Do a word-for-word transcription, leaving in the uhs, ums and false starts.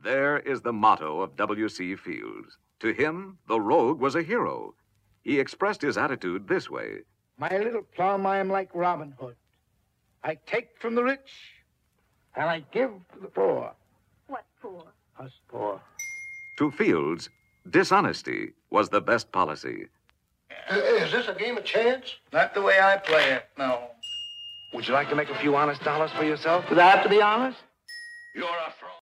There is the motto of W C. Fields. To him, the rogue was a hero. He expressed his attitude this way. My little plum, I am like Robin Hood. I take from the rich, and I give to the poor. What poor? Us poor. To Fields, dishonesty was the best policy. Uh, is this a game of chance? Not the way I play it, no. Would you like to make a few honest dollars for yourself? Do I have to be honest? You're a fraud.